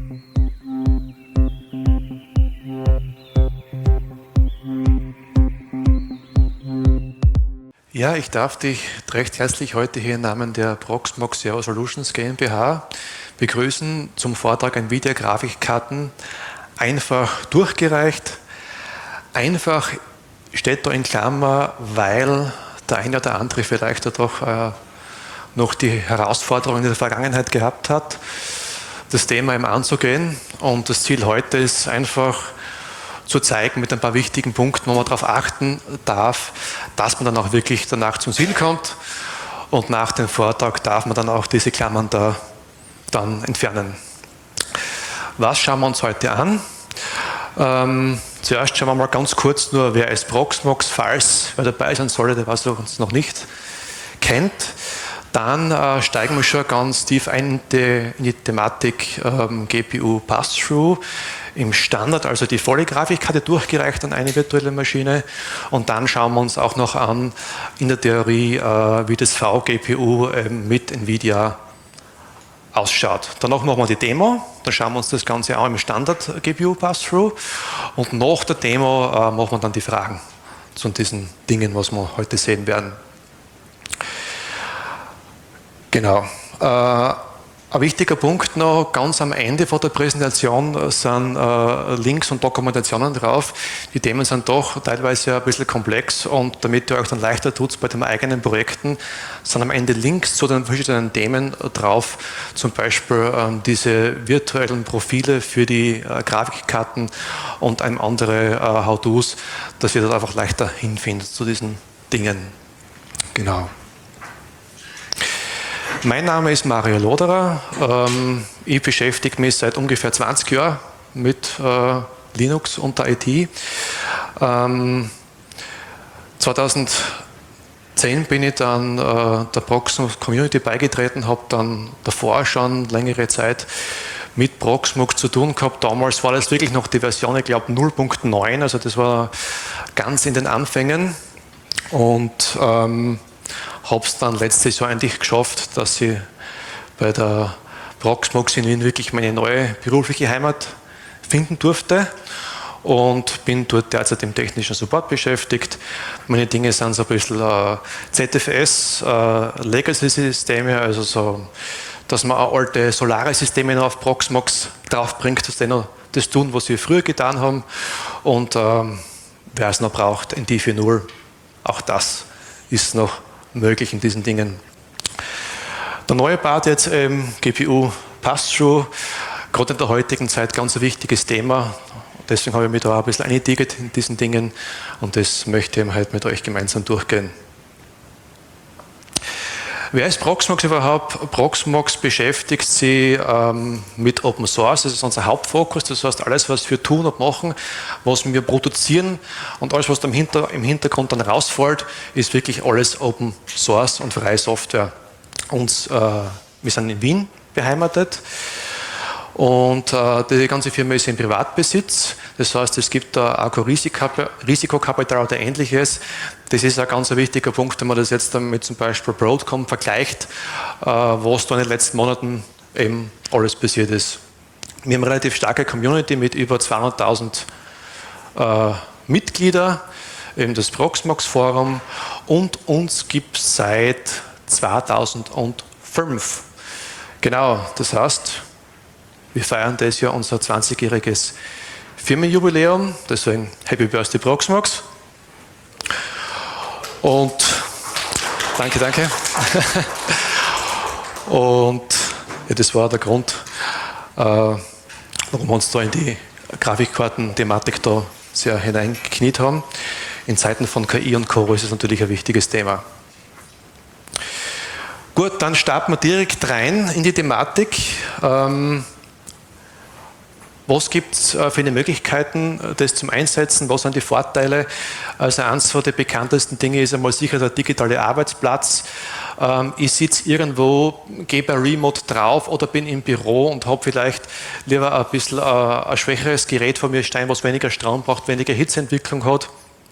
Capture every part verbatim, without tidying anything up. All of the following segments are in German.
Ja, ich darf dich recht herzlich heute hier im Namen der Proxmox Sero Solutions GmbH begrüßen zum Vortrag Nvidia-Grafikkarten. Einfach durchgereicht. Einfach steht da in Klammer, weil der eine oder andere vielleicht da doch äh, noch die Herausforderungen in der Vergangenheit gehabt hat, das Thema eben anzugehen. Und das Ziel heute ist einfach, zu zeigen mit ein paar wichtigen Punkten, wo man darauf achten darf, dass man dann auch wirklich danach zum Ziel kommt, und nach dem Vortrag darf man dann auch diese Klammern da dann entfernen. Was schauen wir uns heute an? Ähm, zuerst schauen wir mal ganz kurz nur, wer ist Proxmox, falls wer dabei sein sollte, der was uns noch nicht kennt. Dann äh, steigen wir schon ganz tief ein in die, in die Thematik ähm, G P U Pass-Through im Standard, also die volle Grafikkarte durchgereicht an eine virtuelle Maschine, und dann schauen wir uns auch noch an in der Theorie, äh, wie das V G P U äh, mit Nvidia ausschaut. Danach machen wir die Demo, dann schauen wir uns das Ganze auch im Standard G P U Pass-Through, und nach der Demo äh, machen wir dann die Fragen zu diesen Dingen, was wir heute sehen werden. Genau. Äh, Ein wichtiger Punkt noch, ganz am Ende von der Präsentation sind äh, Links und Dokumentationen drauf. Die Themen sind doch teilweise ein bisschen komplex, und damit ihr euch dann leichter tut bei den eigenen Projekten, sind am Ende Links zu den verschiedenen Themen drauf, zum Beispiel ähm, diese virtuellen Profile für die äh, Grafikkarten und ein andere äh, How-Dos, dass ihr dort einfach leichter hinfindet zu diesen Dingen. Genau. Mein Name ist Mario Loderer. Ich beschäftige mich seit ungefähr zwanzig Jahren mit Linux und der I T. zweitausendzehn bin ich dann der Proxmox Community beigetreten, habe dann davor schon längere Zeit mit Proxmox zu tun gehabt. Damals war das wirklich noch die Version, ich glaube null Punkt neun, also das war ganz in den Anfängen, und ähm, habe es dann letztes Jahr endlich geschafft, dass ich bei der Proxmox in Wien wirklich meine neue berufliche Heimat finden durfte, und bin dort derzeit im technischen Support beschäftigt. Meine Dinge sind so ein bisschen äh, Z F S, äh, Legacy-Systeme, also so, dass man auch alte Solaris-Systeme auf Proxmox draufbringt, dass die noch das tun, was wir früher getan haben, und ähm, wer es noch braucht, N T vier Punkt null, auch das ist noch möglich in diesen Dingen. Der neue Part jetzt, ähm, G P U Pass-Through, gerade in der heutigen Zeit ganz ein wichtiges Thema. Deswegen habe ich mich da auch ein bisschen eingetigert in diesen Dingen, und das möchte ich halt mit euch gemeinsam durchgehen. Wer ist Proxmox überhaupt? Proxmox beschäftigt sich ähm, mit Open Source, das ist unser Hauptfokus, das heißt alles, was wir tun und machen, was wir produzieren, und alles, was im, Hinter-, im Hintergrund dann rausfällt, ist wirklich alles Open Source und freie Software. Und, äh, wir sind in Wien beheimatet, und äh, die ganze Firma ist in Privatbesitz, das heißt, es gibt da auch kein Risikokapital oder ähnliches. Das ist ein ganz wichtiger Punkt, wenn man das jetzt mit zum Beispiel Broadcom vergleicht, äh, was da in den letzten Monaten eben alles passiert ist. Wir haben eine relativ starke Community mit über zweihunderttausend äh, Mitglieder, eben das Proxmox Forum, und uns gibt es seit zweitausendfünf. Genau, das heißt, wir feiern das Jahr unser zwanzigjähriges Firmenjubiläum, deswegen Happy Birthday Proxmox. Und danke, danke. Und ja, das war der Grund, äh, warum wir uns da in die Grafikkarten-Thematik da sehr hineingekniet haben. In Zeiten von K I und Co. ist es natürlich ein wichtiges Thema. Gut, dann starten wir direkt rein in die Thematik. Ähm, Was gibt es für eine Möglichkeiten, das zum Einsetzen? Was sind die Vorteile? Also eines der bekanntesten Dinge ist einmal sicher der digitale Arbeitsplatz. Ich sitze irgendwo, gehe bei Remote drauf oder bin im Büro und habe vielleicht lieber ein bisschen ein schwächeres Gerät vor mir stehen, was weniger Strom braucht, weniger Hitzeentwicklung hat.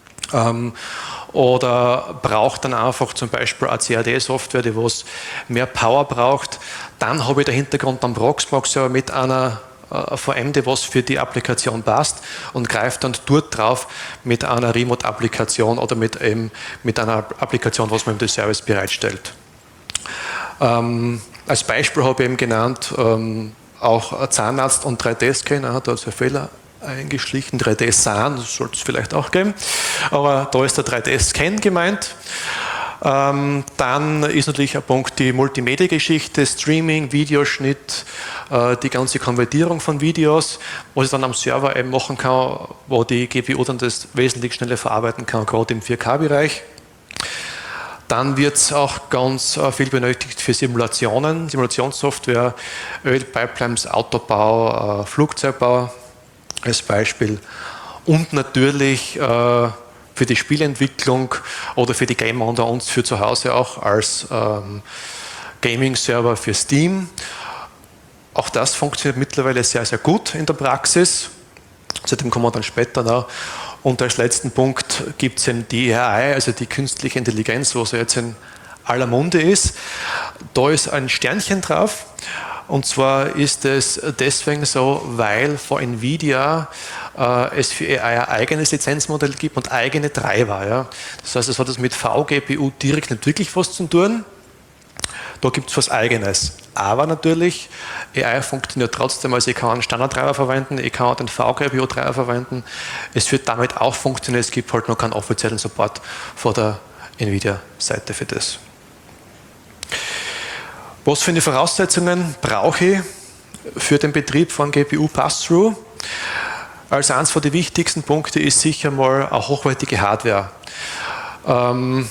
Oder braucht dann einfach zum Beispiel eine C A D-Software, die was mehr Power braucht. Dann habe ich der Hintergrund am Proxmox ja mit einer ein V M D, was für die Applikation passt und greift dann dort drauf mit einer Remote-Applikation oder mit, eben, mit einer Applikation, was man im Service bereitstellt. Ähm, als Beispiel habe ich eben genannt, ähm, auch ein Zahnarzt und drei D-Scanner, da ist ein Fehler eingeschlichen, drei D-Scan, das sollte es vielleicht auch geben, aber da ist der drei D-Scan gemeint. Ähm, dann ist natürlich ein Punkt die Multimedia-Geschichte, Streaming, Videoschnitt, äh, die ganze Konvertierung von Videos, was ich dann am Server eben machen kann, wo die G P U dann das wesentlich schneller verarbeiten kann, gerade im vier K-Bereich. Dann wird es auch ganz äh, viel benötigt für Simulationen, Simulationssoftware, Ölpipelines, Autobau, äh, Flugzeugbau als Beispiel. Und natürlich äh, für die Spielentwicklung oder für die Gamer unter uns für zu Hause auch als ähm, Gaming-Server für Steam. Auch das funktioniert mittlerweile sehr, sehr gut in der Praxis. Zu dem kommen wir dann später noch. Und als letzten Punkt gibt es eben die A I, also die künstliche Intelligenz, was ja jetzt in aller Munde ist. Da ist ein Sternchen drauf. Und zwar ist es deswegen so, weil von Nvidia äh, es für A I ein eigenes Lizenzmodell gibt und eigene Treiber. Ja. Das heißt, es hat es mit V G P U direkt nicht wirklich was zu tun. Da gibt es was Eigenes. Aber natürlich, A I funktioniert trotzdem, also ich kann einen Standardtreiber verwenden, ich kann auch den V G P U-Treiber verwenden. Es wird damit auch funktionieren, es gibt halt noch keinen offiziellen Support von der Nvidia-Seite für das. Was für eine Voraussetzungen brauche ich für den Betrieb von G P U Pass-Through? Als eines von den wichtigsten Punkte ist sicher mal eine hochwertige Hardware. Ähm,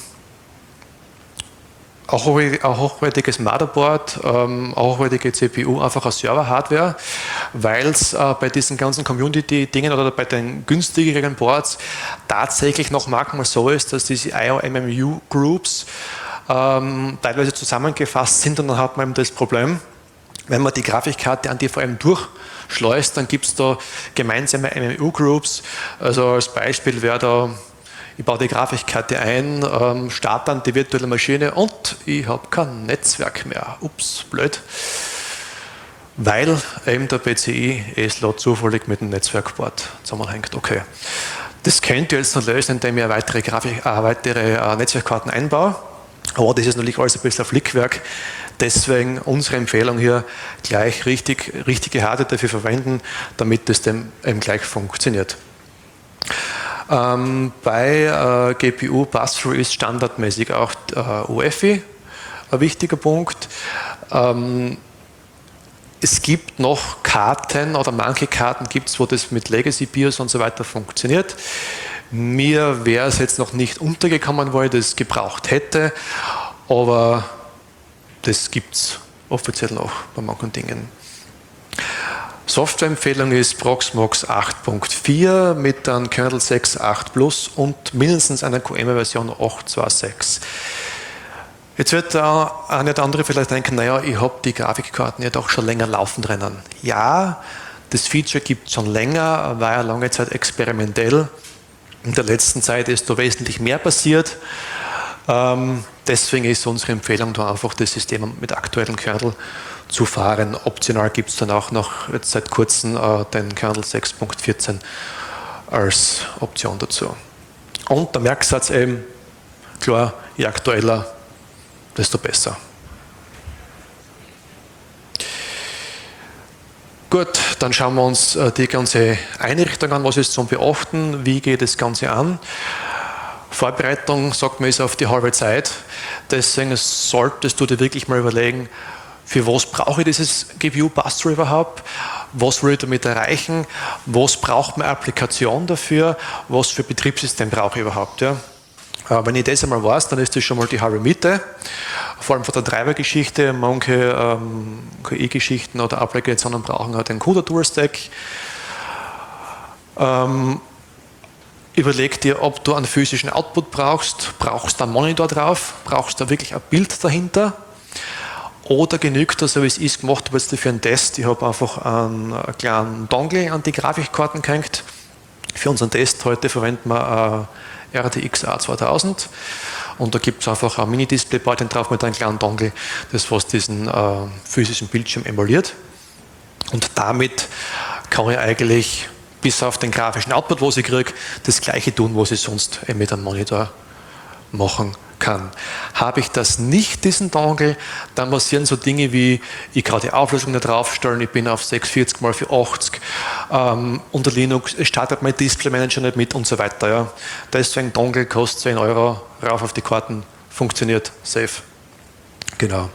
ein hochwertiges Motherboard, ähm, eine hochwertige C P U, einfach eine Server-Hardware, weil es äh, bei diesen ganzen Community-Dingen oder bei den günstigeren Boards tatsächlich noch manchmal so ist, dass diese I O M M U-Groups ähm, teilweise zusammengefasst sind und dann hat man eben das Problem, wenn man die Grafikkarte an die V M durchschleust, dann gibt es da gemeinsame M M U-Groups. Also als Beispiel wäre da, ich baue die Grafikkarte ein, ähm, starte dann die virtuelle Maschine und ich habe kein Netzwerk mehr. Ups, blöd. Weil eben der P C I-E-Slot zufällig mit dem Netzwerkboard zusammenhängt. Okay. Das könnt ihr jetzt noch lösen, indem ihr weitere, Grafik, äh, weitere äh, Netzwerkkarten einbaut. Aber das ist natürlich alles ein bisschen ein Flickwerk. Deswegen unsere Empfehlung hier, gleich richtig, richtige Hardware dafür verwenden, damit das dann eben gleich funktioniert. Ähm, bei äh, G P U Pass-Through ist standardmäßig auch äh, U E F I ein wichtiger Punkt. Ähm, es gibt noch Karten oder manche Karten gibt es, wo das mit Legacy BIOS und so weiter funktioniert. Mir wäre es jetzt noch nicht untergekommen, weil ich das gebraucht hätte, aber das gibt es offiziell noch bei manchen Dingen. Softwareempfehlung ist Proxmox acht Punkt vier mit einem Kernel sechs Punkt acht Plus und mindestens einer Q M-Version acht Punkt zwei Punkt sechs. Jetzt wird der eine oder andere vielleicht denken, naja, ich habe die Grafikkarten ja doch schon länger laufen drinnen. Ja, das Feature gibt es schon länger, war ja lange Zeit experimentell. In der letzten Zeit ist da wesentlich mehr passiert. Ähm, deswegen ist unsere Empfehlung da einfach, das System mit aktuellen Kernel zu fahren. Optional gibt es dann auch noch jetzt seit kurzem äh, den Kernel sechs Punkt vierzehn als Option dazu. Und der Merksatz eben, klar, je aktueller, desto besser. Gut, dann schauen wir uns die ganze Einrichtung an, was ist zum Beachten, wie geht das Ganze an. Vorbereitung, sagt man, ist auf die halbe Zeit, deswegen solltest du dir wirklich mal überlegen, für was brauche ich dieses G P U Pass-Through überhaupt, was will ich damit erreichen, was braucht meine Applikation dafür, was für Betriebssystem brauche ich überhaupt. Ja. Wenn ich das einmal weiß, dann ist das schon mal die halbe Miete, vor allem von der Treibergeschichte. Manche ähm, K I-Geschichten oder Applikationen brauchen halt einen CUDA-Tool-Stack. Ähm, überleg dir, ob du einen physischen Output brauchst, brauchst du einen Monitor drauf, brauchst du wirklich ein Bild dahinter oder genügt das, so wie es ist, gemacht habe jetzt für einen Test. Ich habe einfach einen, einen kleinen Dongle an die Grafikkarten gehängt. Für unseren Test heute verwenden wir äh, R T X A zweitausend und da gibt es einfach ein Mini-Display-Board drauf mit einem kleinen Dongle, das was diesen äh, physischen Bildschirm emuliert. Und damit kann ich eigentlich bis auf den grafischen Output, was ich kriege, das gleiche tun, was ich sonst mit einem Monitor machen kann. Habe ich das nicht, diesen Dongle, dann passieren so Dinge wie, ich kann die Auflösung nicht draufstellen, ich bin auf sechshundertvierzig mal vierhundertachtzig, ähm, unter Linux startet mein Display Manager nicht mit und so weiter. Ja. Deswegen Dongle kostet zehn Euro, rauf auf die Karten, funktioniert safe. Genau.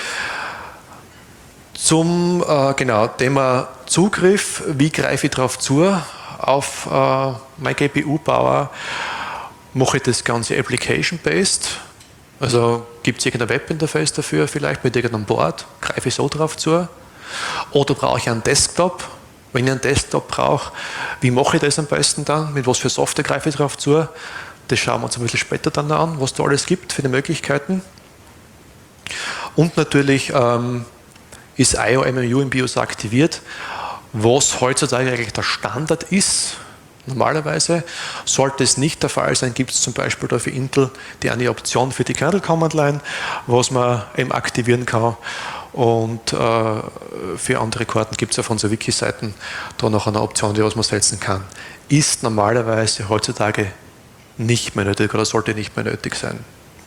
Zum äh, genau, Thema Zugriff, wie greife ich darauf zu, auf äh, mein G P U-Power, mache ich das Ganze application-based, also gibt es irgendein Webinterface dafür, vielleicht mit irgendeinem Board, greife ich so drauf zu, oder brauche ich einen Desktop, wenn ich einen Desktop brauche, wie mache ich das am besten dann, mit was für Software greife ich darauf zu, das schauen wir uns ein bisschen später dann an, was da alles gibt für die Möglichkeiten. Und natürlich ähm, ist I O M M U im BIOS aktiviert, was heutzutage eigentlich der Standard ist. Normalerweise sollte es nicht der Fall sein, gibt es zum Beispiel da für Intel die eine Option für die Kernel Command Line, was man eben aktivieren kann. Und äh, für andere Karten gibt es auf unseren Wiki-Seiten da noch eine Option, die was man setzen kann. Ist normalerweise heutzutage nicht mehr nötig oder sollte nicht mehr nötig sein.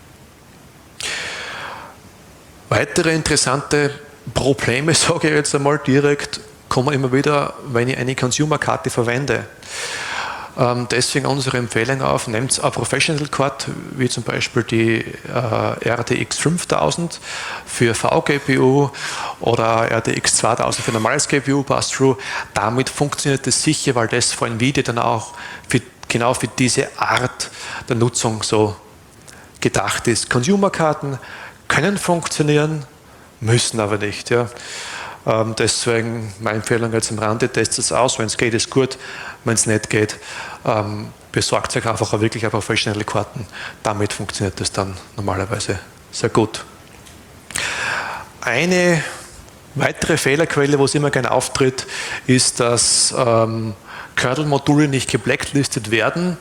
Weitere interessante Probleme, sage ich jetzt einmal direkt, kommen immer wieder, wenn ich eine Consumer-Karte verwende. Ähm, deswegen unsere Empfehlung auf, nehmt eine Professional Card, wie zum Beispiel die äh, R T X fünftausend für V G P U oder R T X zweitausend für normales G P U Pass-Through. Damit funktioniert das sicher, weil das von Nvidia dann auch für, genau für diese Art der Nutzung so gedacht ist. Consumer-Karten können funktionieren, müssen aber nicht. Ja. Ähm, deswegen meine Empfehlung jetzt am Rande, testet es aus, wenn es geht, ist gut, wenn es nicht geht, ähm, besorgt euch einfach wirklich eine professionelle Karten, damit funktioniert das dann normalerweise sehr gut. Eine weitere Fehlerquelle, wo es immer gerne auftritt, ist, dass ähm, Kernel-Module nicht geblacklistet werden.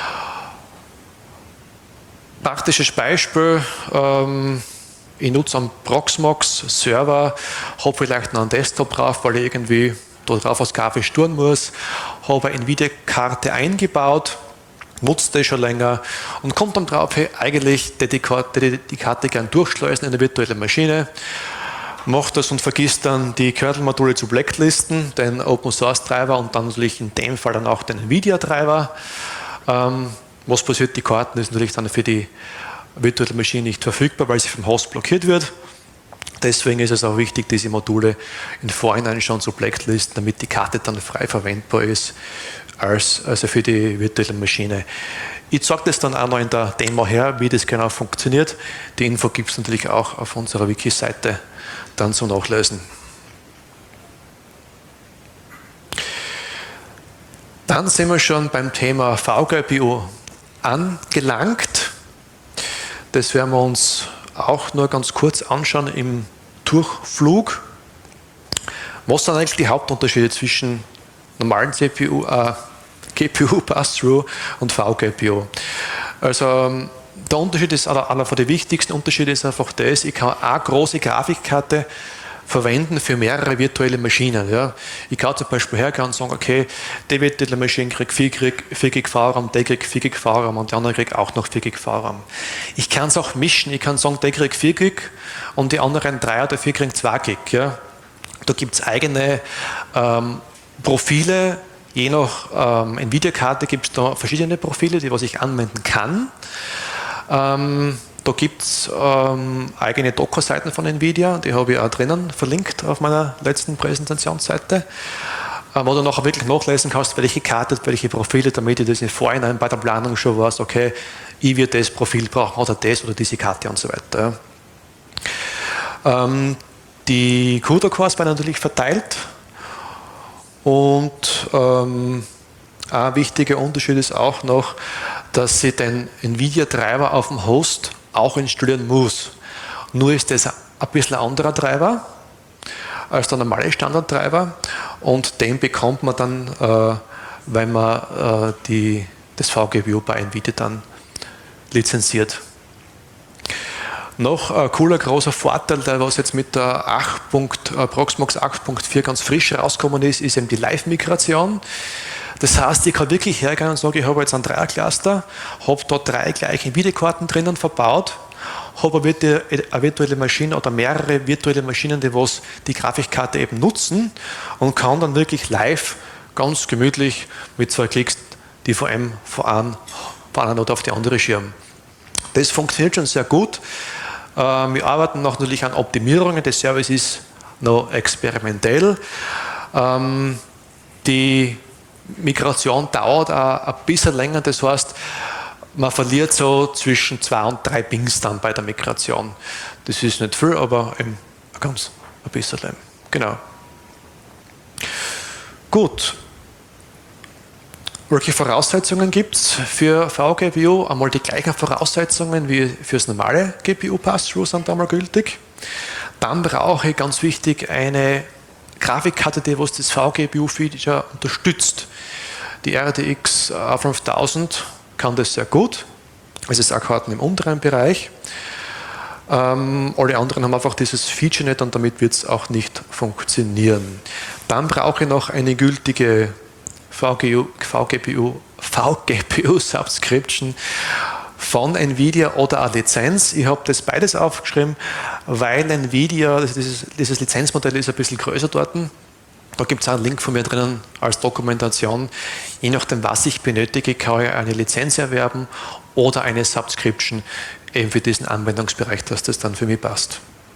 Praktisches Beispiel, ähm, ich nutze einen Proxmox-Server, habe vielleicht noch einen Desktop drauf, weil ich irgendwie da drauf was grafisch tun muss, habe eine Nvidia-Karte eingebaut, nutze das schon länger und kommt dann drauf, hey, eigentlich hätte die Karte, die Karte gern durchschleusen in eine virtuelle Maschine, macht das und vergisst dann die Kernel-Module zu blacklisten, den Open-Source-Treiber und dann natürlich in dem Fall dann auch den Nvidia-Treiber. Ähm, was passiert? Die Karten ist natürlich dann für die virtuelle Maschine nicht verfügbar, weil sie vom Host blockiert wird. Deswegen ist es auch wichtig, diese Module im Vorhinein schon zu blacklisten, damit die Karte dann frei verwendbar ist, als, also für die virtuelle Maschine. Ich zeige das dann auch noch in der Demo her, wie das genau funktioniert. Die Info gibt es natürlich auch auf unserer Wiki-Seite dann zum Nachlesen. Dann sind wir schon beim Thema V G P U angelangt. Das werden wir uns auch nur ganz kurz anschauen im Durchflug. Was sind eigentlich die Hauptunterschiede zwischen normalen C P U, äh, G P U Pass-Through und V G P U? Also der Unterschied ist, einer von den wichtigsten Unterschiede ist einfach das, ich kann eine große Grafikkarte verwenden für mehrere virtuelle Maschinen. Ja. Ich kann zum Beispiel hergehen und sagen, okay, die virtuelle Maschine kriegt vier Gig V-RAM, der kriegt vier Gig V-RAM und die andere kriegt auch noch vier Gig V-RAM. Ich kann es auch mischen, ich kann sagen, der kriegt vier Gig und die anderen drei oder vier kriegen zwei Gig. Ja. Da gibt es eigene ähm, Profile, je nach ähm, Nvidia-Karte gibt es da verschiedene Profile, die was ich anwenden kann. Ähm, Da gibt es ähm, eigene Docker-Seiten von Nvidia, die habe ich auch drinnen verlinkt auf meiner letzten Präsentationsseite, ähm, wo du nachher wirklich nachlesen kannst, welche Karte, welche Profile, damit ich das im Vorhinein bei der Planung schon weiß, okay, ich werde das Profil brauchen oder das oder diese Karte und so weiter. Ähm, die CUDA-Cores werden natürlich verteilt und ähm, ein wichtiger Unterschied ist auch noch, dass sie den Nvidia-Treiber auf dem Host auch installieren muss. Nur ist das ein bisschen ein anderer Treiber als der normale Standardtreiber und den bekommt man dann, äh, wenn man äh, die, das V G P U bei Nvidia dann lizenziert. Noch ein cooler, großer Vorteil, der was jetzt mit der acht. äh, Proxmox acht Punkt vier ganz frisch rausgekommen ist, ist eben die Live-Migration. Das heißt, ich kann wirklich hergehen und sagen, ich habe jetzt ein Dreiercluster, habe da drei gleiche Nvidia-Karten drinnen verbaut, habe eine virtuelle Maschine oder mehrere virtuelle Maschinen, die was die Grafikkarte eben nutzen und kann dann wirklich live ganz gemütlich mit zwei Klicks die V M von einem, von einem oder auf die andere schirmen. Das funktioniert schon sehr gut. Wir arbeiten noch natürlich an Optimierungen. Der Service ist noch experimentell. Die Migration dauert auch ein bisschen länger. Das heißt, man verliert so zwischen zwei und drei Pings dann bei der Migration. Das ist nicht viel, aber eben ganz ein bisschen. Genau. Gut. Welche Voraussetzungen gibt es für V G P U? Einmal die gleichen Voraussetzungen wie für das normale G P U-Pass-Through sind einmal gültig. Dann brauche ich ganz wichtig eine Grafikkarte, die was das V G P U-Feature unterstützt. Die R T X fünftausend kann das sehr gut. Es ist auch Karten im unteren Bereich. Ähm, alle anderen haben einfach dieses Feature nicht und damit wird es auch nicht funktionieren. Dann brauche ich noch eine gültige V G P U-Subscription von Nvidia oder eine Lizenz. Ich habe das beides aufgeschrieben, weil Nvidia, dieses, dieses Lizenzmodell ist ein bisschen größer dort. Da gibt es auch einen Link von mir drinnen als Dokumentation. Je nachdem, was ich benötige, kann ich eine Lizenz erwerben oder eine Subscription eben für diesen Anwendungsbereich, dass das dann für mich passt.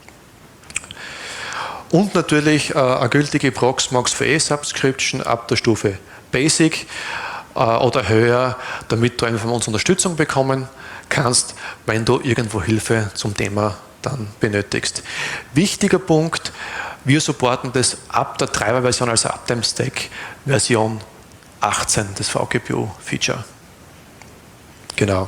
Und natürlich äh, eine gültige Proxmox V E Subscription ab der Stufe Basic äh, oder höher, damit du einfach von uns Unterstützung bekommen kannst, wenn du irgendwo Hilfe zum Thema dann benötigst. Wichtiger Punkt, wir supporten das ab der Treiber-Version, also ab dem Stack Version achtzehn, das V G P U-Feature. Genau.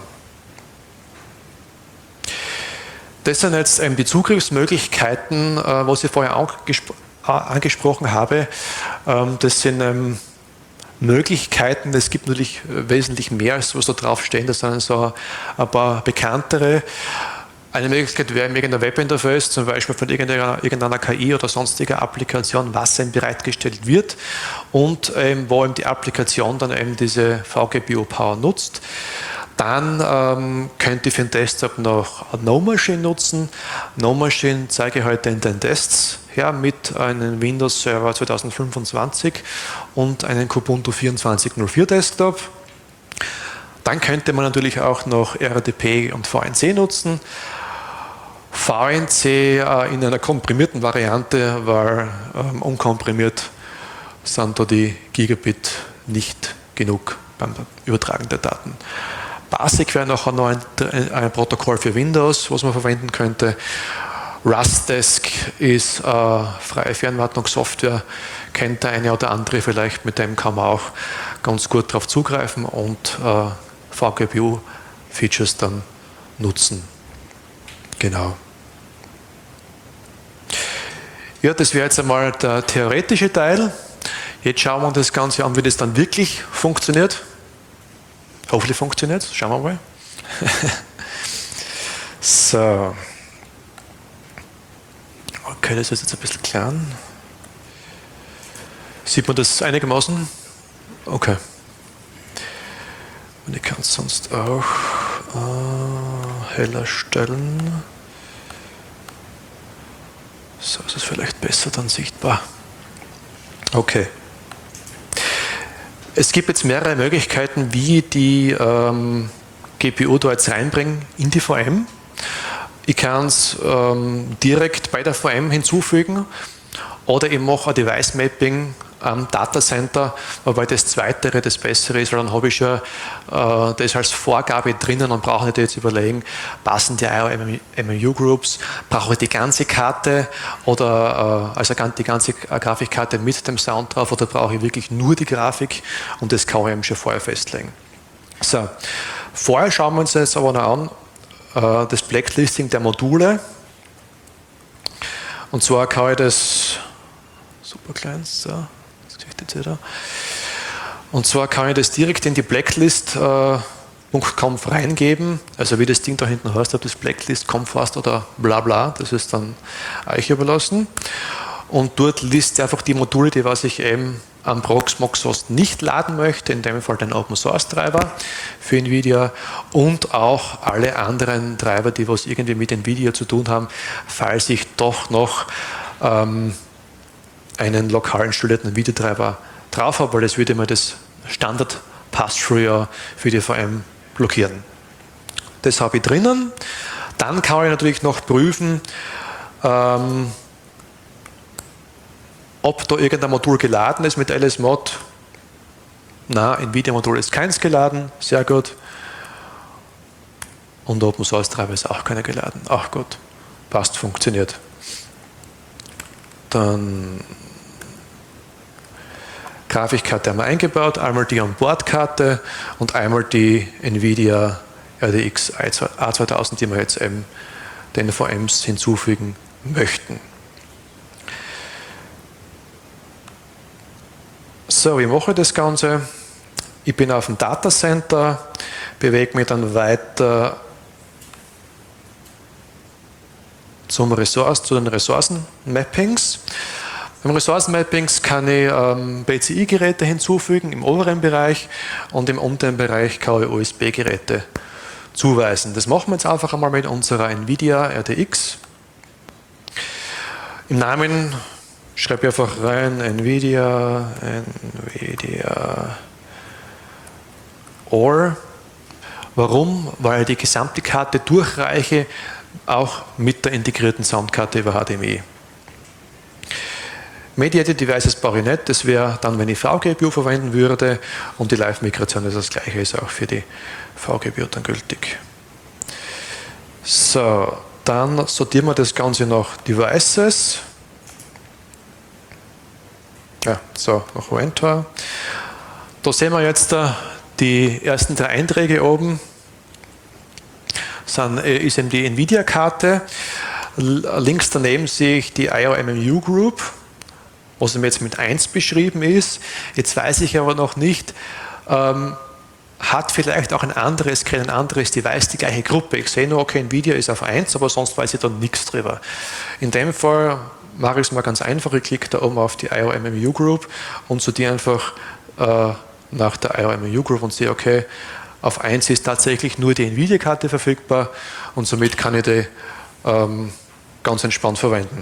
Das sind jetzt eben die Zugriffsmöglichkeiten, was ich vorher auch angesprochen habe. Das sind Möglichkeiten, es gibt natürlich wesentlich mehr, als was da drauf stehen, das sind so ein paar bekanntere. Eine Möglichkeit wäre irgendein Webinterface, zum Beispiel von irgendeiner, irgendeiner K I oder sonstiger Applikation, was eben bereitgestellt wird und ähm, wo eben die Applikation dann eben diese V G P U-Power nutzt. Dann ähm, könnt ihr für den Desktop noch NoMachine nutzen. NoMachine zeige ich heute in den Tests her mit einem Windows Server zweitausendfünfundzwanzig und einem Kubuntu vierundzwanzig null vier Desktop. Dann könnte man natürlich auch noch R D P und V N C nutzen. V N C äh, in einer komprimierten Variante, weil ähm, unkomprimiert sind da die Gigabit nicht genug beim Übertragen der Daten. BASIC wäre nachher noch ein, ein Protokoll für Windows, was man verwenden könnte. Rustdesk ist äh, freie Fernwartungssoftware, kennt der eine oder andere vielleicht, mit dem kann man auch ganz gut darauf zugreifen und äh, V G P U-Features dann nutzen. Genau. Ja, das wäre jetzt einmal der theoretische Teil. Jetzt schauen wir uns das Ganze an, wie das dann wirklich funktioniert. Hoffentlich funktioniert es. Schauen wir mal. So. Okay, das ist jetzt ein bisschen klein. Sieht man das einigermaßen? Okay. Und ich kann es sonst auch äh, heller stellen. So ist es vielleicht besser dann sichtbar. Okay. Es gibt jetzt mehrere Möglichkeiten, wie ich die ähm, G P U da jetzt reinbringen in die V M. Ich kann es ähm, direkt bei der V M hinzufügen oder ich mache ein Device Mapping am Datacenter, wobei das Zweitere das Bessere ist, weil dann habe ich schon äh, das als Vorgabe drinnen und brauche nicht jetzt überlegen, passen die I O M M U-Groups, brauche ich die ganze Karte oder äh, also die ganze Grafikkarte mit dem Sound drauf oder brauche ich wirklich nur die Grafik und das kann ich eben schon vorher festlegen. So, vorher schauen wir uns jetzt aber noch an, äh, das Blacklisting der Module und zwar kann ich das super klein, so. Und zwar kann ich das direkt in die Blacklist äh, .conf reingeben, also wie das Ding da hinten heißt, ob das Blacklist, Confast oder bla bla, das ist dann euch überlassen. Und dort listet einfach die Module, die was ich eben am Proxmox sonst nicht laden möchte, in dem Fall den Open Source Treiber für NVIDIA und auch alle anderen Treiber, die was irgendwie mit NVIDIA zu tun haben, falls ich doch noch ähm, einen lokal installierten NVIDIA-Treiber drauf habe, weil das würde mir das Standard Pass-Through ja für die V M blockieren. Das habe ich drinnen. Dann kann ich natürlich noch prüfen, ähm, ob da irgendein Modul geladen ist mit L S Mod. Na, NVIDIA-Modul ist keins geladen, sehr gut. Und Open Source Treiber ist auch keiner geladen. Ach gut, passt, funktioniert. Dann Grafikkarte haben wir eingebaut, einmal die Onboard-Karte und einmal die NVIDIA R D X A zweitausend, die wir jetzt eben den V Ms hinzufügen möchten. So, wie mache ich das Ganze? Ich bin auf dem Datacenter, bewege mich dann weiter zum Ressource, zu den Ressourcen-Mappings. Beim Ressourcen-Mappings kann ich ähm, P C I-Geräte hinzufügen im oberen Bereich und im unteren Bereich kann ich U S B-Geräte zuweisen. Das machen wir jetzt einfach einmal mit unserer NVIDIA R D X. Im Namen schreibe ich einfach rein NVIDIA, NVIDIA O R. Warum? Weil ich die gesamte Karte durchreiche, auch mit der integrierten Soundkarte über H D M I. Mediated Devices brauche ich nicht, das wäre dann, wenn ich V G P U verwenden würde, und die Live-Migration ist das gleiche, ist auch für die V G P U dann gültig. So, dann sortieren wir das Ganze nach Devices. Ja, so, noch Enter. Da sehen wir jetzt die ersten drei Einträge oben. Das ist eben die NVIDIA-Karte. Links daneben sehe ich die I O M M U Group, was jetzt mit eins beschrieben ist. Jetzt weiß ich aber noch nicht, ähm, hat vielleicht auch ein anderes, ein anderes Device die gleiche Gruppe. Ich sehe nur, okay, NVIDIA ist auf eins, aber sonst weiß ich da nichts drüber. In dem Fall mache ich es mal ganz einfach. Ich klicke da oben auf die I O M M U Group und sortiere einfach äh, nach der I O M M U Group und sehe, okay, auf eins ist tatsächlich nur die NVIDIA-Karte verfügbar und somit kann ich die ähm, ganz entspannt verwenden.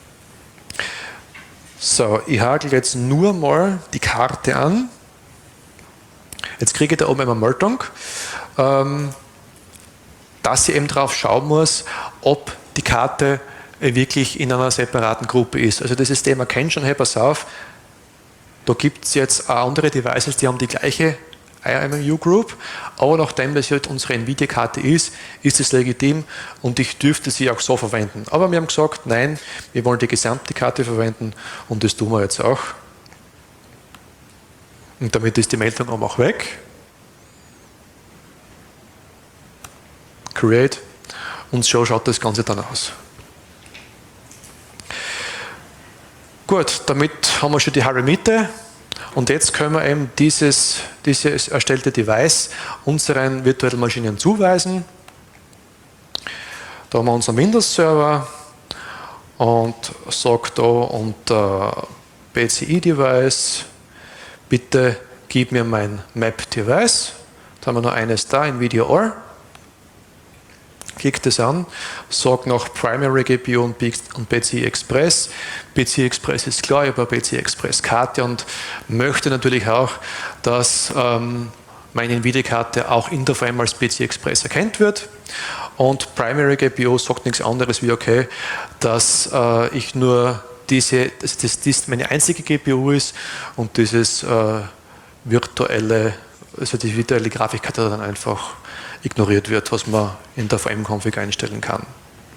So, ich hagel jetzt nur mal die Karte an. Jetzt kriege ich da oben eine Meldung, ähm, dass ich eben drauf schauen muss, ob die Karte wirklich in einer separaten Gruppe ist. Also das System erkennt schon, hey, pass auf, da gibt es jetzt auch andere Devices, die haben die gleiche I O M M U Group, aber nachdem das jetzt unsere NVIDIA-Karte ist, ist es legitim und ich dürfte sie auch so verwenden. Aber wir haben gesagt, nein, wir wollen die gesamte Karte verwenden und das tun wir jetzt auch. Und damit ist die Meldung auch weg. Create und so schaut das Ganze dann aus. Gut, damit haben wir schon die halbe Miete. Und jetzt können wir eben dieses, dieses erstellte Device unseren virtuellen Maschinen zuweisen. Da haben wir unseren Windows-Server und sagt da unter P C I-Device, bitte gib mir mein Map-Device. Da haben wir nur eines da, NVIDIA O R. Klickt es an, sagt nach Primary G P U und P C I Express. P C I Express ist klar, ich habe eine P C I Express Karte und möchte natürlich auch, dass ähm, meine NVIDIA-Karte auch in der V M als P C I Express erkannt wird. Und Primary G P U sagt nichts anderes wie, okay, dass äh, ich nur diese, dass das, das meine einzige G P U ist und dieses äh, virtuelle, also die virtuelle Grafikkarte dann einfach ignoriert wird, was man in der V M-Config einstellen kann.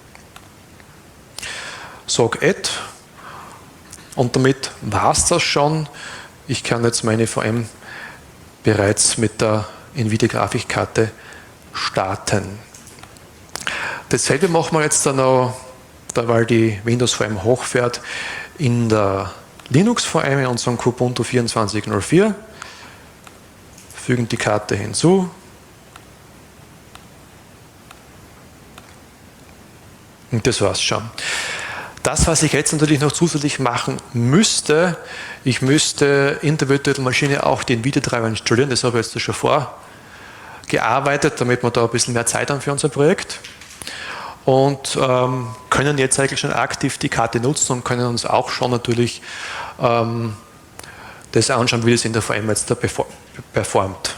Sag Add und damit war es das schon. Ich kann jetzt meine V M bereits mit der NVIDIA-Grafikkarte starten. Dasselbe machen wir jetzt dann auch, weil die Windows V M hochfährt, in der Linux V M, in unserem Kubuntu vierundzwanzig null vier. Fügen die Karte hinzu. Und das war's schon. Das, was ich jetzt natürlich noch zusätzlich machen müsste, ich müsste in der virtuellen Maschine auch den Videotreiber installieren, das habe ich jetzt schon vorgearbeitet, damit wir da ein bisschen mehr Zeit haben für unser Projekt. Und ähm, können jetzt eigentlich schon aktiv die Karte nutzen und können uns auch schon natürlich ähm, das anschauen, wie das in der V M jetzt da performt.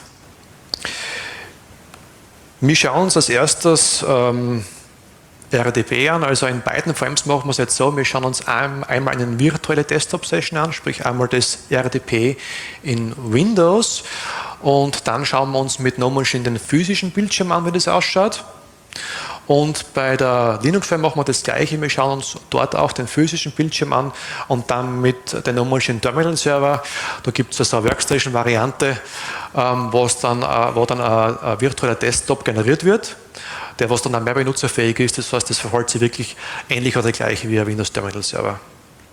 Wir schauen uns als erstes ähm, R D P an, also in beiden V Ms machen wir es jetzt so, wir schauen uns ein, einmal eine virtuelle Desktop-Session an, sprich einmal das R D P in Windows und dann schauen wir uns mit NoMachine den physischen Bildschirm an, wie das ausschaut. Und bei der Linux-V M machen wir das Gleiche, wir schauen uns dort auch den physischen Bildschirm an und dann mit dem NoMachine Terminal Server, da gibt es also eine Workstation-Variante, ähm, was dann, äh, wo dann ein, ein virtueller Desktop generiert wird, der was dann auch mehr benutzerfähig ist, das heißt, das verhält sich wirklich ähnlich oder gleich wie ein Windows Terminal Server.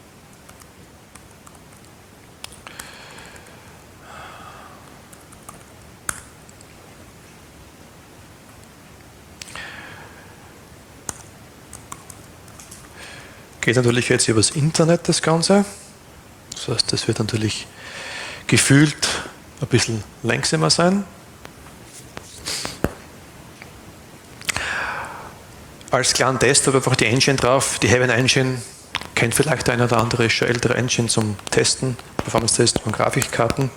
Geht natürlich jetzt übers Internet das Ganze. Das heißt, das wird natürlich gefühlt ein bisschen langsamer sein. Als kleinen Test habe ich einfach die Engine drauf. Die Heaven Engine kennt vielleicht der eine oder andere, ist schon ältere Engine zum Testen, Performance-Test von Grafikkarten.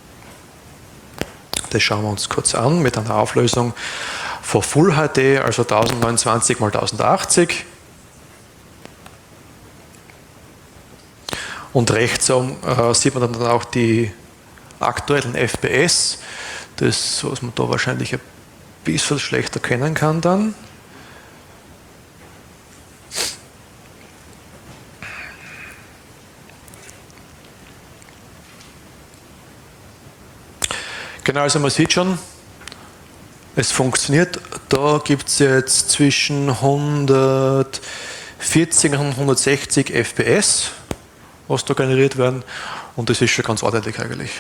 Das schauen wir uns kurz an mit einer Auflösung von Full H D, also tausendneunundzwanzig mal tausendachtzig. Und rechts um, äh, sieht man dann auch die aktuellen F P S, das, was man da wahrscheinlich ein bisschen schlechter kennen kann dann. Genau, also man sieht schon, es funktioniert. Da gibt es jetzt zwischen hundertvierzig und hundertsechzig F P S. Was da generiert werden, und das ist schon ganz ordentlich eigentlich.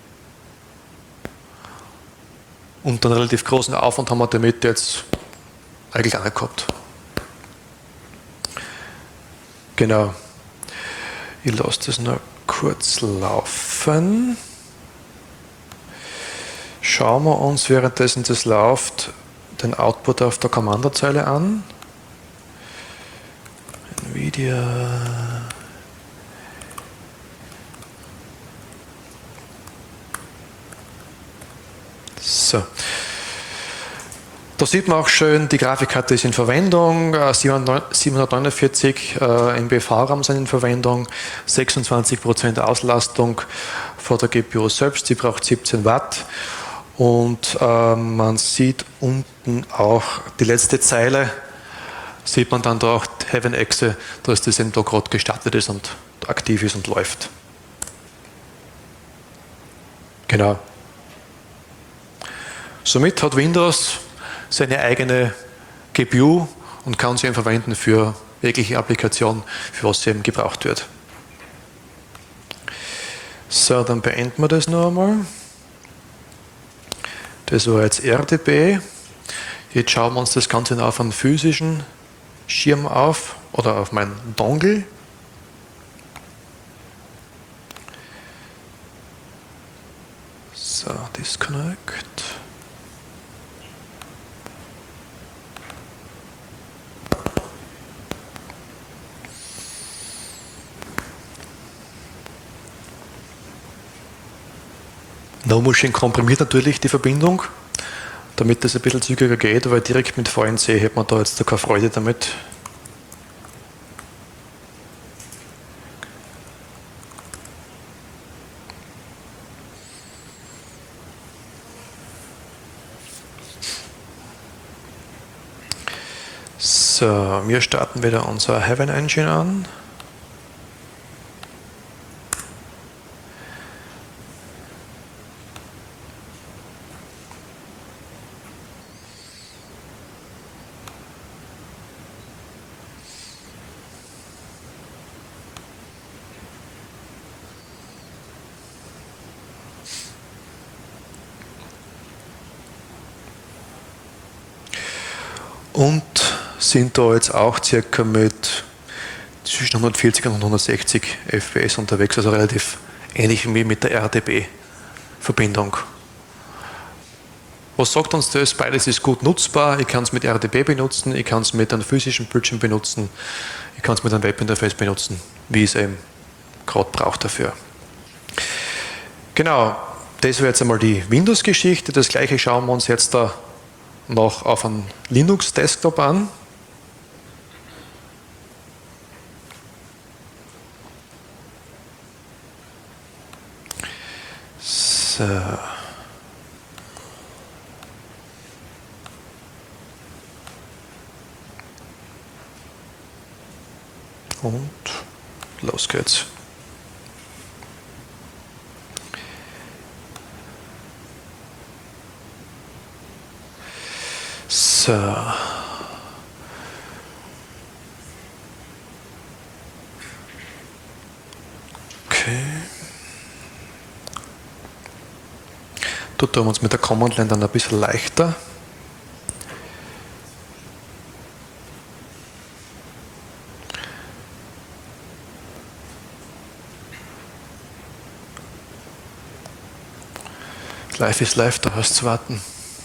Und einen relativ großen Aufwand haben wir damit jetzt eigentlich auch nicht gehabt. Genau. Ich lasse das noch kurz laufen. Schauen wir uns währenddessen das läuft den Output auf der Kommandozeile an. Nvidia. So. Da sieht man auch schön, die Grafikkarte ist in Verwendung, siebenhundertneunundvierzig äh, M B V-RAM sind in Verwendung, sechsundzwanzig Prozent Auslastung von der G P U selbst, die braucht siebzehn Watt und äh, man sieht unten auch die letzte Zeile, sieht man dann da auch Heaven-Exe, dass das eben da gerade gestartet ist und aktiv ist und läuft. Genau. Somit hat Windows seine eigene G P U und kann sie eben verwenden für jegliche Applikation, für was sie eben gebraucht wird. So, dann beenden wir das noch einmal. Das war jetzt R D P. Jetzt schauen wir uns das Ganze noch auf einen physischen Schirm auf oder auf meinen Dongle. So, Disconnect. NoMachine komprimiert natürlich die Verbindung, damit das ein bisschen zügiger geht, weil direkt mit V N C hat man da jetzt keine Freude damit. So, wir starten wieder unser Heaven Engine an. Und sind da jetzt auch circa mit zwischen hundertvierzig und hundertsechzig F P S unterwegs, also relativ ähnlich wie mit der R D B-Verbindung. Was sagt uns das? Beides ist gut nutzbar. Ich kann es mit R D B benutzen, ich kann es mit einem physischen Bildschirm benutzen, ich kann es mit einem Webinterface benutzen, wie es eben gerade braucht dafür. Genau, das wäre jetzt einmal die Windows-Geschichte. Das gleiche schauen wir uns jetzt da noch auf einem Linux-Desktop an. So. Und los geht's. So. Okay. Da tun wir uns mit der Command Line dann ein bisschen leichter. Life is life, da hast du zu warten.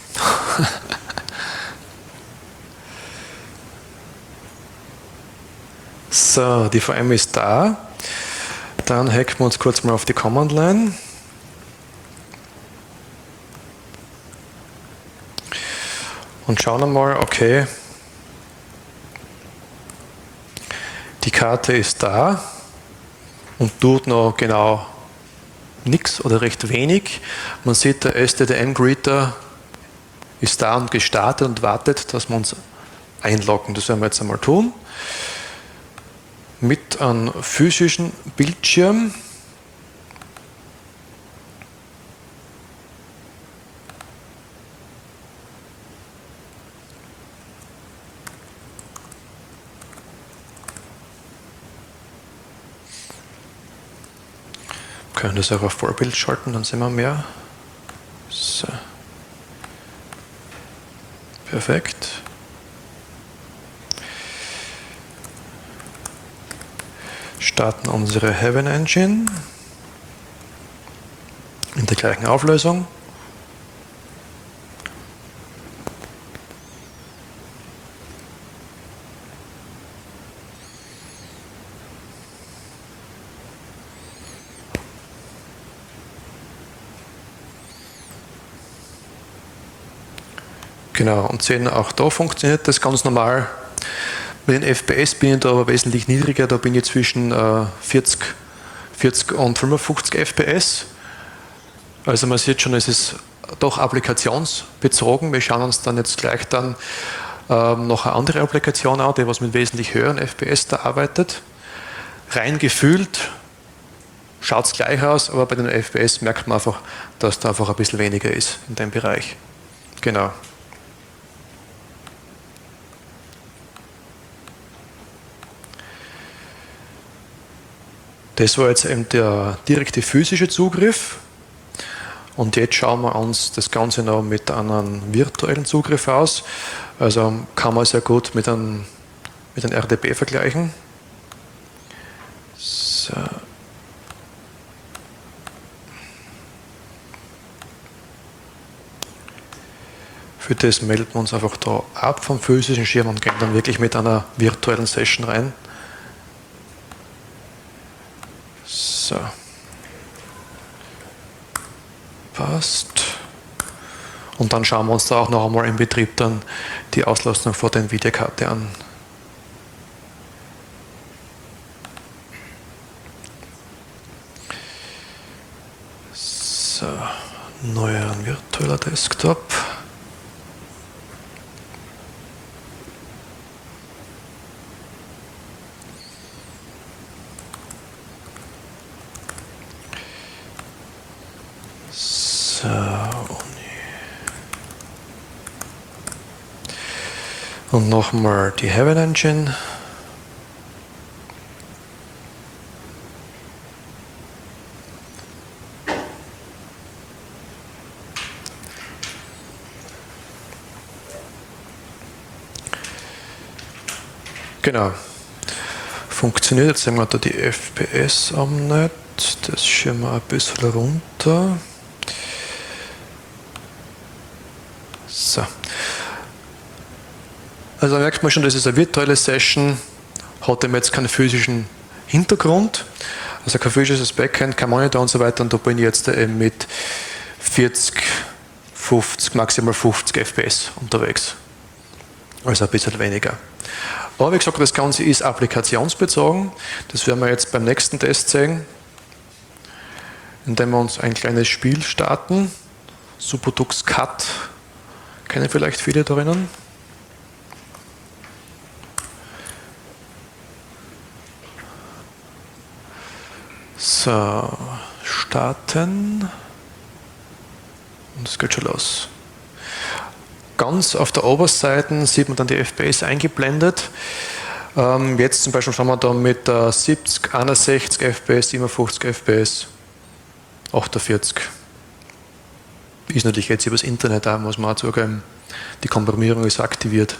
So, die V M ist da. Dann hacken wir uns kurz mal auf die Command Line. Und schauen einmal, okay, die Karte ist da und tut noch genau nichts oder recht wenig. Man sieht, der S T D M-Greeter ist da und gestartet und wartet, dass wir uns einloggen. Das werden wir jetzt einmal tun. Mit einem physischen Bildschirm. Wir können das auch auf Vorbild schalten, dann sehen wir mehr. So. Perfekt. Starten unsere Heaven Engine in der gleichen Auflösung. Genau, und sehen, auch da funktioniert das ganz normal. Mit den F P S bin ich da aber wesentlich niedriger, da bin ich zwischen äh, vierzig, vierzig und fünfundfünfzig F P S. Also man sieht schon, es ist doch applikationsbezogen. Wir schauen uns dann jetzt gleich dann ähm, noch eine andere Applikation an, die was mit wesentlich höheren F P S da arbeitet. Rein gefühlt schaut es gleich aus, aber bei den F P S merkt man einfach, dass da einfach ein bisschen weniger ist in dem Bereich. Genau. Das war jetzt eben der direkte physische Zugriff. Und jetzt schauen wir uns das Ganze noch mit einem virtuellen Zugriff aus. Also kann man sehr gut mit einem, mit einem R D B vergleichen. So. Für das melden wir uns einfach da ab vom physischen Schirm und gehen dann wirklich mit einer virtuellen Session rein. So. Passt. Und dann schauen wir uns da auch noch einmal im Betrieb dann die Auslastung vor der Nvidia-Karte an. So, neuer virtueller Desktop. So, und nochmal die Heaven Engine. Genau. Funktioniert. Jetzt sehen wir da die F P S am Net. Das schieben wir ein bisschen runter. So. Also da merkt man schon, das ist eine virtuelle Session, hat eben jetzt keinen physischen Hintergrund, also kein physisches Backend, kein Monitor und so weiter, und da bin ich jetzt eben mit vierzig, fünfzig, maximal fünfzig F P S unterwegs. Also ein bisschen weniger. Aber wie gesagt, das Ganze ist applikationsbezogen. Das werden wir jetzt beim nächsten Test sehen, indem wir uns ein kleines Spiel starten. Superdux Cut, kennen vielleicht viele da drinnen. So, starten. Und es geht schon los. Ganz auf der Oberseite sieht man dann die F P S eingeblendet. Ähm, jetzt zum Beispiel fahren wir da mit äh, siebzig, einundsechzig F P S, siebenundfünfzig F P S, achtundvierzig. Ist natürlich jetzt übers Internet auch, muss man auch zugeben. Die Komprimierung ist aktiviert.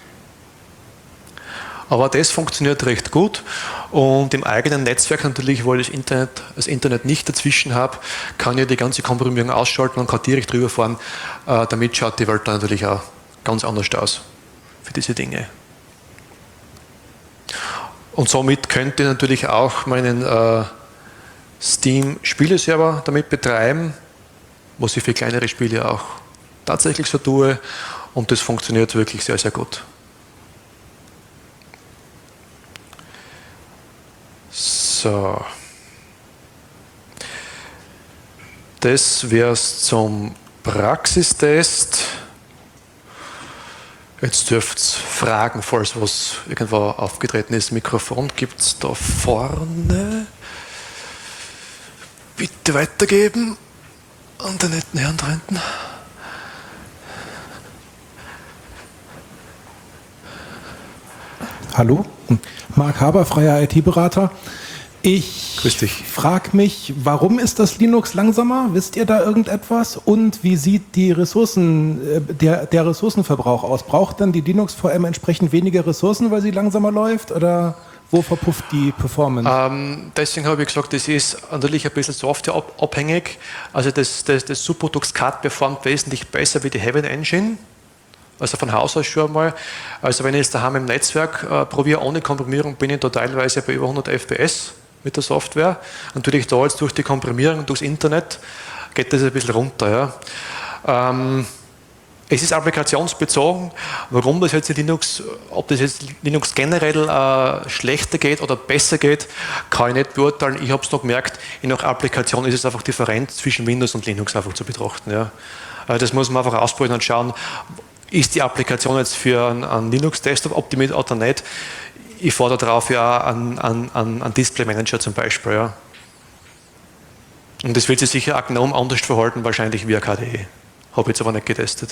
Aber das funktioniert recht gut, und im eigenen Netzwerk natürlich, weil ich das Internet, das Internet nicht dazwischen habe, kann ich die ganze Komprimierung ausschalten und kann direkt drüber fahren. Äh, damit schaut die Welt dann natürlich auch ganz anders aus für diese Dinge. Und somit könnt ihr natürlich auch meinen äh, Steam-Spieleserver damit betreiben, was ich für kleinere Spiele auch tatsächlich so tue, und das funktioniert wirklich sehr, sehr gut. So, das wäre es zum Praxistest. Jetzt dürft ihr fragen, falls was irgendwo aufgetreten ist. Mikrofon gibt es da vorne. Bitte weitergeben an den netten Herrn da hinten. Hallo, Marc Haber, freier I T-Berater. Ich frage mich, warum ist das Linux langsamer? Wisst ihr da irgendetwas? Und wie sieht die Ressourcen, der, der Ressourcenverbrauch aus? Braucht dann die Linux-V M entsprechend weniger Ressourcen, weil sie langsamer läuft? Oder wo verpufft die Performance? Ähm, deswegen habe ich gesagt, das ist natürlich ein bisschen softwareabhängig. Also das, das, das Superdux Cut performt wesentlich besser wie die Heaven Engine. Also von Haus aus schon einmal. Also wenn ich jetzt daheim im Netzwerk äh, probiere, ohne Komprimierung, bin ich da teilweise bei über hundert F P S mit der Software. Natürlich da jetzt durch die Komprimierung, durchs Internet, geht das ein bisschen runter. Ja. Ähm, es ist applikationsbezogen. Warum das jetzt in Linux, ob das jetzt Linux generell äh, schlechter geht oder besser geht, kann ich nicht beurteilen. Ich habe es noch gemerkt, je nach Applikation ist es einfach different zwischen Windows und Linux einfach zu betrachten. Ja. Also das muss man einfach ausprobieren und schauen, ist die Applikation jetzt für einen, einen Linux-Desktop optimiert oder nicht. Ich fordere darauf ja einen, einen, einen Display Manager zum Beispiel. Ja. Und das wird sich sicher auch GNOME anders verhalten, wahrscheinlich wie K D E. Habe ich jetzt aber nicht getestet.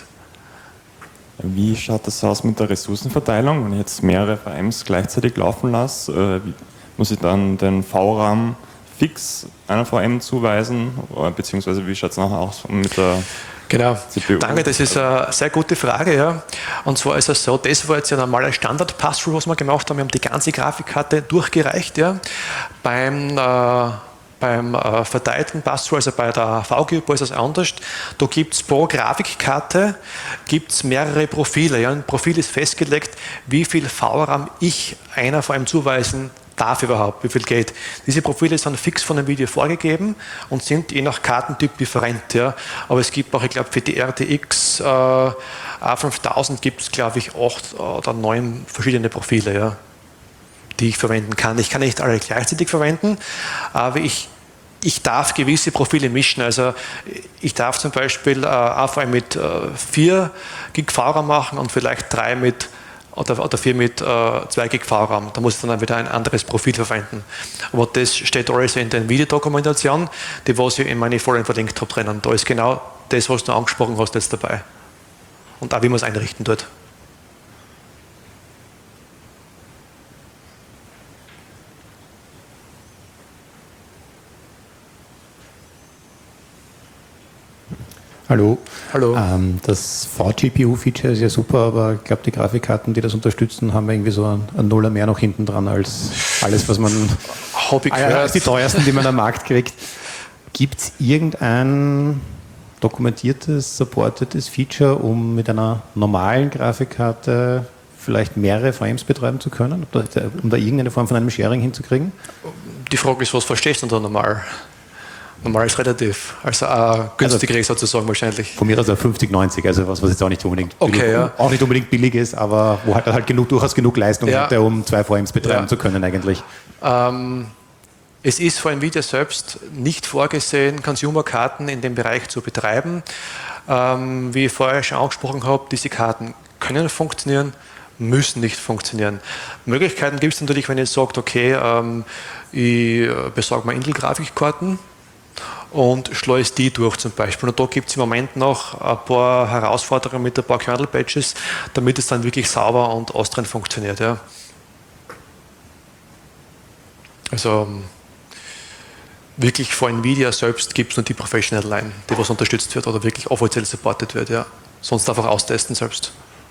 Wie schaut das aus mit der Ressourcenverteilung? Wenn ich jetzt mehrere V Ms gleichzeitig laufen lasse, äh, muss ich dann den V RAM fix einer V M zuweisen? Beziehungsweise wie schaut es nachher aus mit der Genau, C P U? Danke, das ist eine sehr gute Frage. Ja. Und zwar ist es so, das war jetzt ja ein normaler Standard-Pass-Through, was wir gemacht haben. Wir haben die ganze Grafikkarte durchgereicht. Ja. Beim, äh, beim äh, verteilten Pass-Through, also bei der V G U, ist das anders. Da gibt es pro Grafikkarte gibt's mehrere Profile. Ja. Ein Profil ist festgelegt, wie viel V RAM ich einer vor allem zuweisen darf überhaupt, wie viel geht. Diese Profile sind fix von dem Video vorgegeben und sind je nach Kartentyp different. Ja. Aber es gibt auch, ich glaube, für die R T X äh, A fünftausend gibt es, glaube ich, acht oder neun verschiedene Profile, ja, die ich verwenden kann. Ich kann nicht alle gleichzeitig verwenden, aber ich, ich darf gewisse Profile mischen. Also ich darf zum Beispiel äh, A V M mit äh, vier Gig V RAM machen und vielleicht drei mit Oder, oder vier mit äh, zwei Gig V RAM. Da muss ich dann wieder ein anderes Profil verwenden. Aber das steht alles in der Videodokumentation, die was ich in meine Folien verlinkt habe drinnen. Da ist genau das, was du angesprochen hast, jetzt dabei. Und auch wie man es einrichten tut. Hallo. Hallo. Ähm, das V G P U-Feature ist ja super, aber ich glaube, die Grafikkarten, die das unterstützen, haben irgendwie so ein, ein Nuller mehr noch hinten dran als alles, was man... Hobby ah, ja, als die teuersten, die man am Markt kriegt. Gibt es irgendein dokumentiertes, supportetes Feature, um mit einer normalen Grafikkarte vielleicht mehrere Frames betreiben zu können, um da irgendeine Form von einem Sharing hinzukriegen? Die Frage ist, was verstehst du unter normal? Normal ist relativ, also ein günstigeres also, sozusagen wahrscheinlich. Von mir aus ein fünfzig neunzig, also was, was jetzt auch nicht unbedingt okay, billig, ja. auch nicht unbedingt billig ist, aber wo halt, halt genug, durchaus genug Leistung ja. hätte, um zwei Frames betreiben ja. zu können eigentlich. Ähm, es ist für Nvidia selbst nicht vorgesehen, Consumer-Karten in dem Bereich zu betreiben. Ähm, wie ich vorher schon angesprochen habe, diese Karten können funktionieren, müssen nicht funktionieren. Möglichkeiten gibt es natürlich, wenn ihr sagt, okay, ähm, ich besorge mir Intel-Grafikkarten und schleuse die durch zum Beispiel. Und da gibt es im Moment noch ein paar Herausforderungen mit ein paar Kernel-Patches, damit es dann wirklich sauber und astrein funktioniert. Ja. Also wirklich vor Nvidia selbst gibt es nur die Professional Line, die was unterstützt wird oder wirklich offiziell supported wird. Ja. Sonst einfach austesten selbst.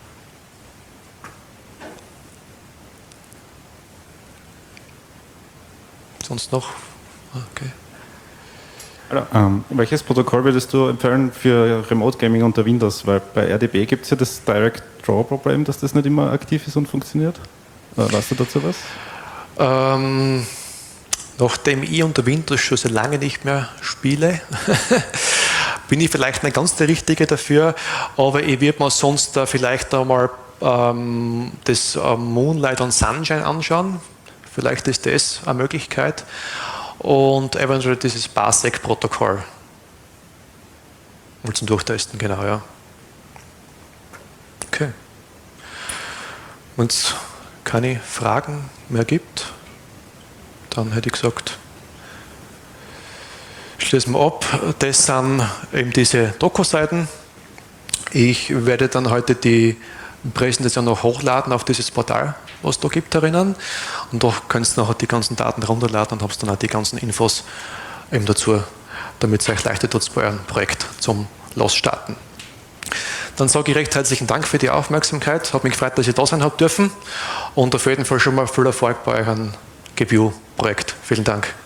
Sonst noch? Okay. Also, ähm, welches Protokoll würdest du empfehlen für Remote Gaming unter Windows? Weil bei R D B gibt es ja das Direct Draw Problem, dass das nicht immer aktiv ist und funktioniert. Äh, weißt du dazu was? Ähm, nachdem ich unter Windows schon so lange nicht mehr spiele, bin ich vielleicht nicht ganz der Richtige dafür, aber ich würde mir sonst äh, vielleicht einmal ähm, das äh, Moonlight und Sunshine anschauen. Vielleicht ist das eine Möglichkeit. Und eventuell dieses Parsec-Protokoll. Mal zum Durchtesten, genau, ja. Okay. Wenn es keine Fragen mehr gibt, dann hätte ich gesagt, schließen wir ab. Das sind eben diese Doku-Seiten. Ich werde dann heute die Präsentation noch hochladen auf dieses Portal, was da gibt erinnern. Und da könnt ihr nachher die ganzen Daten runterladen und habt dann auch die ganzen Infos eben dazu, damit es euch leichter tut, bei eurem Projekt zum Losstarten. Dann sage ich recht herzlichen Dank für die Aufmerksamkeit. Hat mich gefreut, dass ihr da sein habt dürfen. Und auf jeden Fall schon mal viel Erfolg bei eurem G P U-Projekt. Vielen Dank.